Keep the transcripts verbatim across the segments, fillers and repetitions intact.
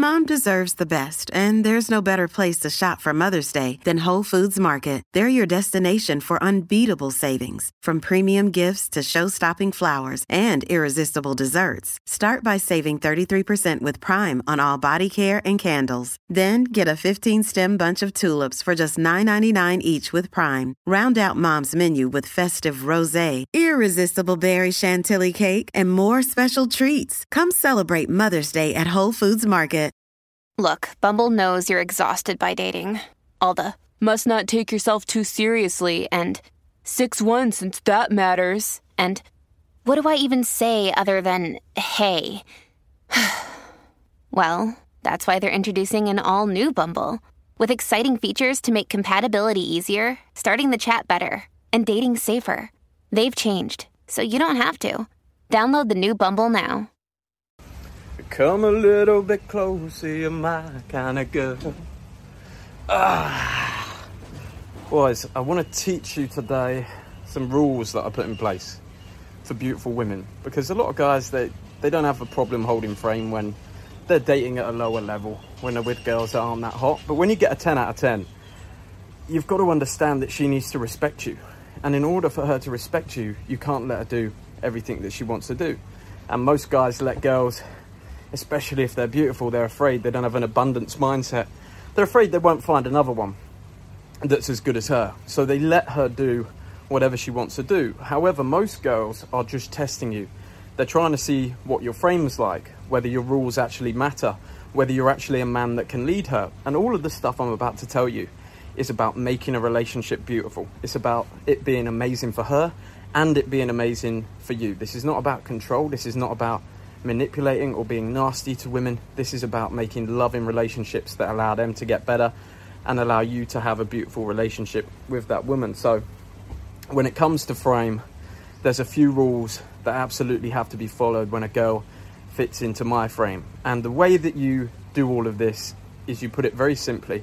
Mom deserves the best, and there's no better place to shop for Mother's Day than Whole Foods Market. They're your destination for unbeatable savings, from premium gifts to show-stopping flowers and irresistible desserts. Start by saving thirty-three percent with Prime on all body care and candles. Then get a fifteen-stem bunch of tulips for just nine ninety-nine each with Prime. Round out Mom's menu with festive rosé, irresistible berry chantilly cake, and more special treats. Come celebrate Mother's Day at Whole Foods Market. Look, Bumble knows you're exhausted by dating. All the must not take yourself too seriously and six one since that matters. And what do I even say other than hey? Well, that's why they're introducing an all-new Bumble with exciting features to make compatibility easier, starting the chat better, and dating safer. They've changed, so you don't have to. Download the new Bumble now. Come a little bit closer, you're my kind of girl. Ah. Boys, I want to teach you today some rules that I put in place for beautiful women. Because a lot of guys, they, they don't have a problem holding frame when they're dating at a lower level, when they're with girls that aren't that hot. But when you get a ten out of ten, you've got to understand that she needs to respect you. And in order for her to respect you, you can't let her do everything that she wants to do. And most guys let girls, especially if they're beautiful, they're afraid they don't have an abundance mindset. They're afraid they won't find another one that's as good as her. So they let her do whatever she wants to do. However, most girls are just testing you. They're trying to see what your frame's like, whether your rules actually matter, whether you're actually a man that can lead her. And all of the stuff I'm about to tell you is about making a relationship beautiful. It's about it being amazing for her and it being amazing for you. This is not about control. This is not about manipulating or being nasty to women. This is about making loving relationships that allow them to get better and allow you to have a beautiful relationship with that woman. So when it comes to frame, there's a few rules that absolutely have to be followed when a girl fits into my frame. And the way that you do all of this is you put it very simply.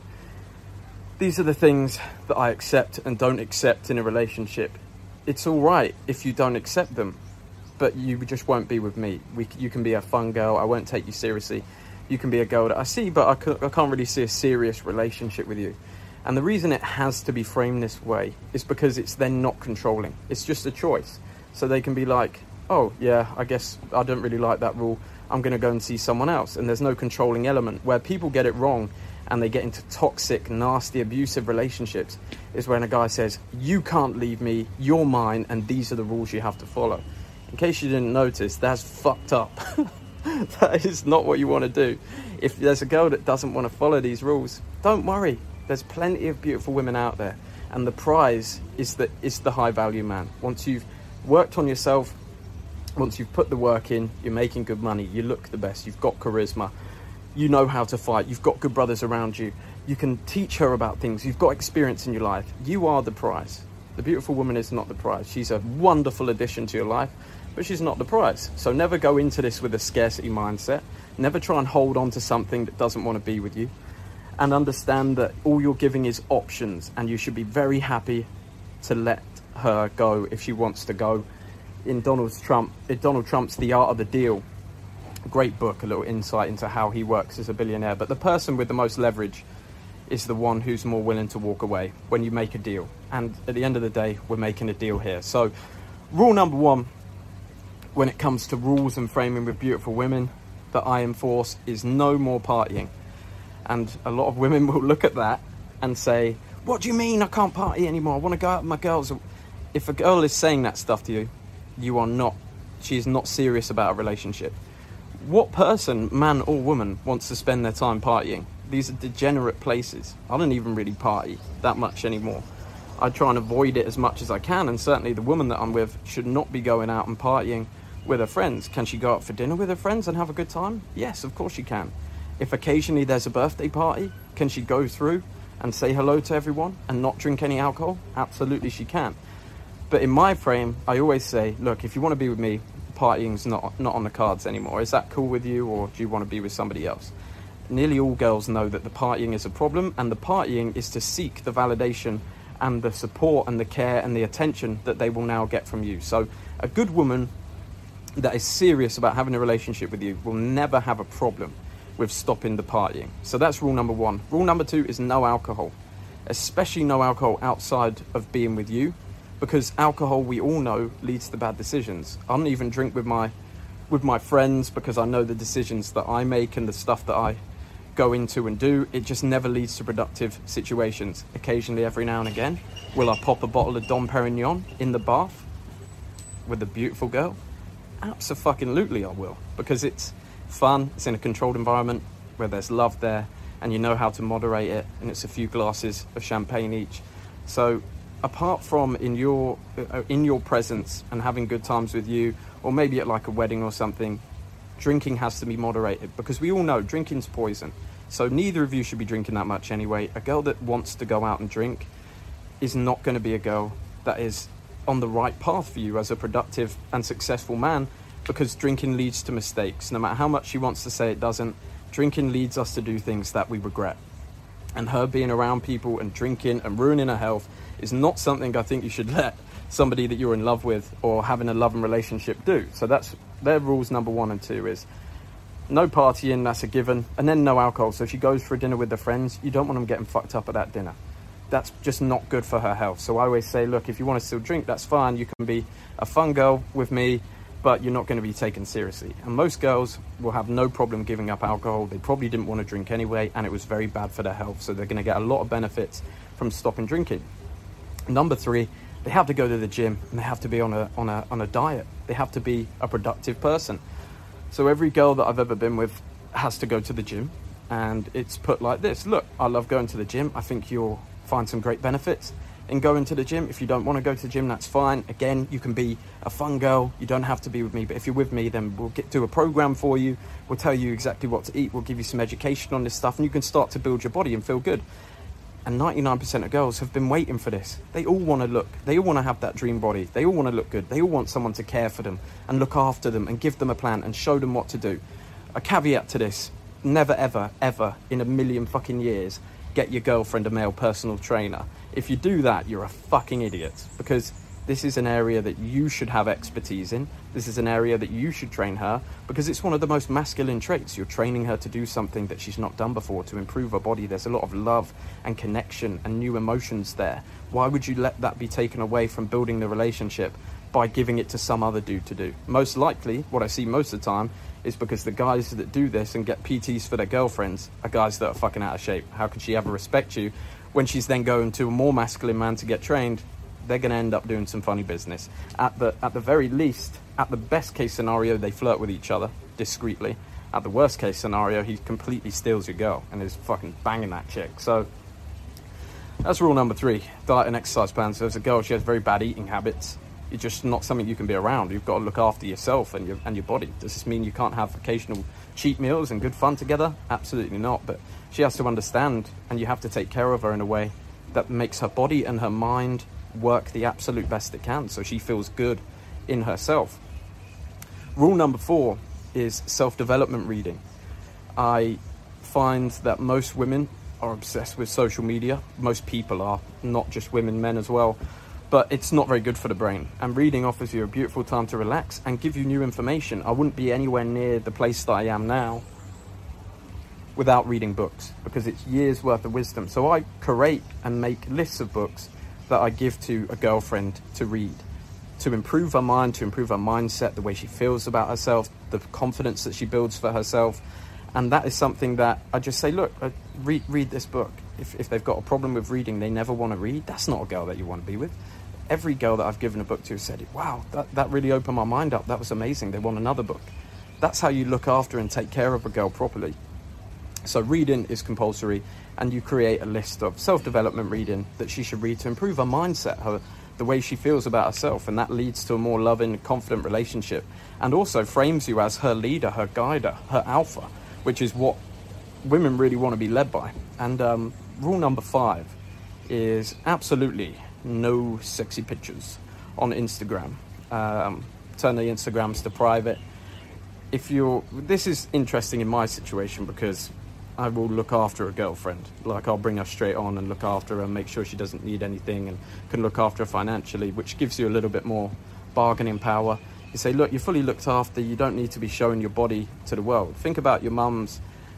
These are the things that I accept and don't accept in a relationship. It's all right if you don't accept them, but you just won't be with me. We, you can be a fun girl. I won't take you seriously. You can be a girl that I see, but I, c- I can't really see a serious relationship with you. And the reason it has to be framed this way is because it's then not controlling. It's just a choice. So they can be like, oh, yeah, I guess I don't really like that rule. I'm going to go and see someone else. And there's no controlling element. Where people get it wrong and they get into toxic, nasty, abusive relationships is when a guy says, you can't leave me, you're mine, and these are the rules you have to follow. In case you didn't notice, that's fucked up. That is not what you want to do. If there's a girl that doesn't want to follow these rules, don't worry. There's plenty of beautiful women out there. And the prize is the, is the high value man. Once you've worked on yourself, once you've put the work in, you're making good money, you look the best, you've got charisma, you know how to fight, you've got good brothers around you, you can teach her about things, you've got experience in your life, you are the prize. The beautiful woman is not the prize. She's a wonderful addition to your life, but she's not the prize. So never go into this with a scarcity mindset. Never try and hold on to something that doesn't want to be with you. And understand that all you're giving is options, and you should be very happy to let her go if she wants to go. In Donald Trump, in Donald Trump's The Art of the Deal, great book, a little insight into how he works as a billionaire. But the person with the most leverage is the one who's more willing to walk away when you make a deal. And at the end of the day, we're making a deal here. So rule number one, when it comes to rules and framing with beautiful women that I enforce, is no more partying. And a lot of women will look at that and say, what do you mean I can't party anymore? I want to go out with my girls. If a girl is saying that stuff to you, you are not, she is not serious about a relationship. What person, man or woman, wants to spend their time partying? These are degenerate places. I don't even really party that much anymore. I try and avoid it as much as I can, and certainly the woman that I'm with should not be going out and partying with her friends. Can she go out for dinner with her friends and have a good time? Yes, of course she can. If occasionally there's a birthday party, can she go through and say hello to everyone and not drink any alcohol? Absolutely she can. But in my frame, I always say, look, if you want to be with me, partying's not not on the cards anymore. Is that cool with you, or do you want to be with somebody else? Nearly all girls know that the partying is a problem, and the partying is to seek the validation and the support and the care and the attention that they will now get from you. So a good woman that is serious about having a relationship with you will never have a problem with stopping the partying. So that's rule number one. Rule number two is no alcohol, especially no alcohol outside of being with you, because alcohol, we all know, leads to bad decisions. I don't even drink with my with my friends because I know the decisions that I make and the stuff that I go into and do. It just never leads to productive situations. Occasionally, every now and again, will I pop a bottle of Dom Perignon in the bath with a beautiful girl? Abso-fucking-lutely I will, because it's fun, it's in a controlled environment where there's love there, and you know how to moderate it, and it's a few glasses of champagne each. So apart from in your uh, in your presence and having good times with you, or maybe at like a wedding or something, drinking has to be moderated, because we all know drinking's poison. So neither of you should be drinking that much anyway. A girl that wants to go out and drink is not going to be a girl that is on the right path for you as a productive and successful man, because drinking leads to mistakes. No matter how much she wants to say it doesn't, drinking leads us to do things that we regret. And her being around people and drinking and ruining her health is not something I think you should let somebody that you're in love with or having a loving relationship do. So that's their rules number one and two is no partying, that's a given, and then no alcohol. So if she goes for a dinner with her friends, you don't want them getting fucked up at that dinner. That's just not good for her health. So I always say, look, if you want to still drink, that's fine. You can be a fun girl with me, but you're not going to be taken seriously. And most girls will have no problem giving up alcohol. They probably didn't want to drink anyway, and it was very bad for their health. So they're going to get a lot of benefits from stopping drinking. Number three, they have to go to the gym, and they have to be on a on a on a diet. They have to be a productive person. So every girl that I've ever been with has to go to the gym, and it's put like this. Look, I love going to the gym. I think you'll find some great benefits in going to the gym. If you don't want to go to the gym, that's fine. Again, you can be a fun girl. You don't have to be with me, but if you're with me, then we'll get do a program for you. We'll tell you exactly what to eat. We'll give you some education on this stuff, and you can start to build your body and feel good. And ninety-nine percent of girls have been waiting for this. They all want to look, they all want to have that dream body. They all want to look good. They all want someone to care for them and look after them and give them a plan and show them what to do. A caveat to this, never, ever, ever in a million fucking years, get your girlfriend a male personal trainer. If you do that, you're a fucking idiot, because this is an area that you should have expertise in. This is an area that you should train her, because it's one of the most masculine traits. You're training her to do something that she's not done before, to improve her body. There's a lot of love and connection and new emotions there. Why would you let that be taken away from building the relationship by giving it to some other dude to do? Most likely, what I see most of the time is because the guys that do this and get P Ts for their girlfriends are guys that are fucking out of shape. How could she ever respect you when she's then going to a more masculine man to get trained? They're going to end up doing some funny business. At the at the very least, at the best case scenario, they flirt with each other discreetly. At the worst case scenario, he completely steals your girl and is fucking banging that chick. So that's rule number three, diet and exercise plans. So as a girl, she has very bad eating habits. It's just not something you can be around. You've got to look after yourself and your and your body. Does this mean you can't have occasional cheat meals and good fun together? Absolutely not. But she has to understand, and you have to take care of her in a way that makes her body and her mind work the absolute best it can, so she feels good in herself. Rule number four is self-development reading. I find that most women are obsessed with social media. Most people are, not just women, men as well. But it's not very good for the brain. And reading offers you a beautiful time to relax and give you new information. I wouldn't be anywhere near the place that I am now without reading books, because it's years worth of wisdom. So I curate and make lists of books that I give to a girlfriend to read, to improve her mind, to improve her mindset, the way she feels about herself, the confidence that she builds for herself. And that is something that I just say, look, uh, read read this book. If, if they've got a problem with reading, they never want to read, that's not a girl that you want to be with. Every girl that I've given a book to said, wow, that, that really opened my mind up. That was amazing. They want another book. That's how you look after and take care of a girl properly. So reading is compulsory, and you create a list of self-development reading that she should read to improve her mindset, her the way she feels about herself, and that leads to a more loving, confident relationship, and also frames you as her leader, her guider, her alpha, which is what women really want to be led by. And um, rule number five is absolutely no sexy pictures on Instagram. Um, turn the Instagrams to private. If you're, this is interesting in my situation, because I will look after a girlfriend. Like, I'll bring her straight on and look after her and make sure she doesn't need anything, and can look after her financially, which gives you a little bit more bargaining power. You say, look, you're fully looked after. You don't need to be showing your body to the world. Think about your mums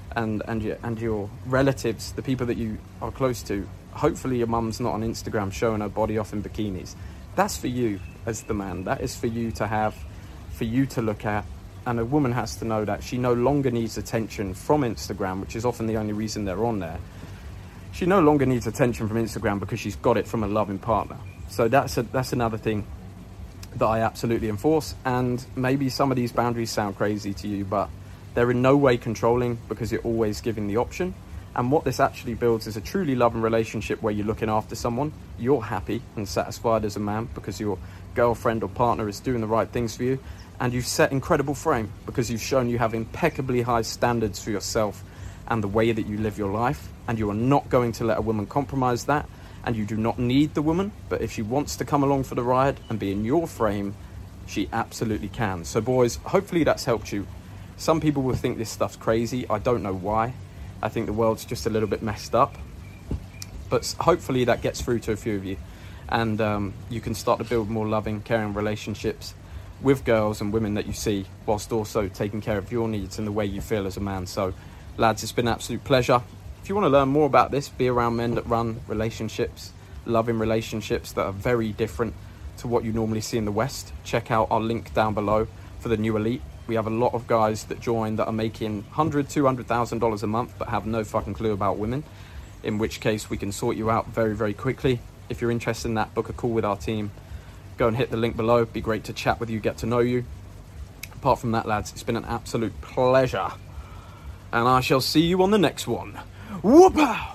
and and your and your relatives, the people that you are close to. Hopefully your mum's not on Instagram showing her body off in bikinis. That's for you as the man. That is for you to have, for you to look at. And a woman has to know that she no longer needs attention from Instagram, which is often the only reason they're on there. She no longer needs attention from Instagram because she's got it from a loving partner. So that's a, that's another thing that I absolutely enforce. And maybe some of these boundaries sound crazy to you, but they're in no way controlling because you're always giving the option. And what this actually builds is a truly loving relationship where you're looking after someone. You're happy and satisfied as a man because your girlfriend or partner is doing the right things for you. And you've set incredible frame because you've shown you have impeccably high standards for yourself and the way that you live your life. And you are not going to let a woman compromise that. And you do not need the woman. But if she wants to come along for the ride and be in your frame, she absolutely can. So boys, hopefully that's helped you. Some people will think this stuff's crazy. I don't know why. I think the world's just a little bit messed up, but hopefully that gets through to a few of you, and um, you can start to build more loving, caring relationships with girls and women that you see, whilst also taking care of your needs and the way you feel as a man. So lads, it's been an absolute pleasure. If you want to learn more about this, be around men that run relationships, loving relationships that are very different to what you normally see in the West, check out our link down below for the New Elite. We have a lot of guys that join that are making one hundred thousand dollars, two hundred thousand dollars a month but have no fucking clue about women, in which case we can sort you out very, very quickly. If you're interested in that, book a call with our team. Go and hit the link below. It'd be great to chat with you, get to know you. Apart from that, lads, it's been an absolute pleasure. And I shall see you on the next one. Whoop-ow!